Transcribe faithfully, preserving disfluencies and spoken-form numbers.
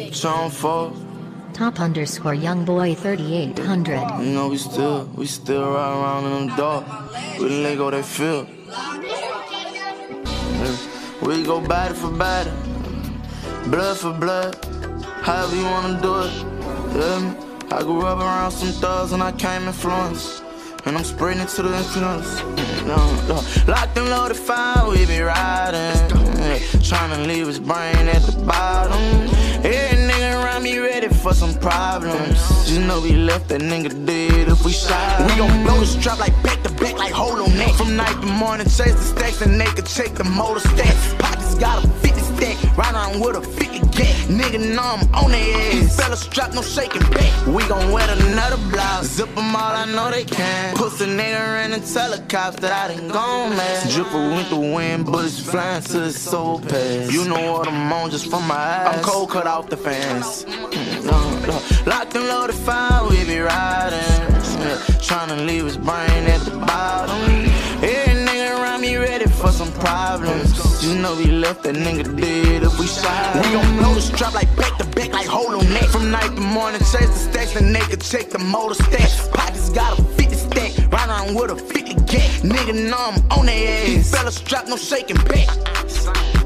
Trying for Top underscore young boy thirty-eight hundred. you know we still, we still ride around in them dark. We the Lego they feel. We go body for body, blood for blood, however you wanna do it. Yeah. I grew up around some thugs and I came influenced, and I'm spreading it to the influence. No, no. Locked and loaded fire, we be riding. Trying to leave his brain at the bottom. Every nigga around me ready for some problems. Just know we left that nigga dead if we shot him. We gon' blow this trap like back to back, like hold on neck. From night to morning, chase the stacks and they can check the motor stats. Pockets got a fifty stack, ride around with a fifty gat. Nigga know I'm on their ass. These fellas strap, no shaking back. We gon' wear another blouse, zip them all, I know they can. Pussy nigga in and tell the cops that I done gone mad. Dripper went the wind, bullets flying to the soul pass. You know what I'm on just from my eyes. I'm cold cut off the fans. No, no. Locked and loaded fire, we be riding. Yeah. Tryna leave his brain at the bottom. Every nigga around me ready for some problems. You know we left that nigga dead if we shot him. We gon' blow this trap like back to back, like hold on neck. From night to morning, chase the stacks and they can check the motor stats. Pockets got a fifty stack, ride around with a fifty gat. Nigga know I'm on their ass. These fellas strap, no shaking back.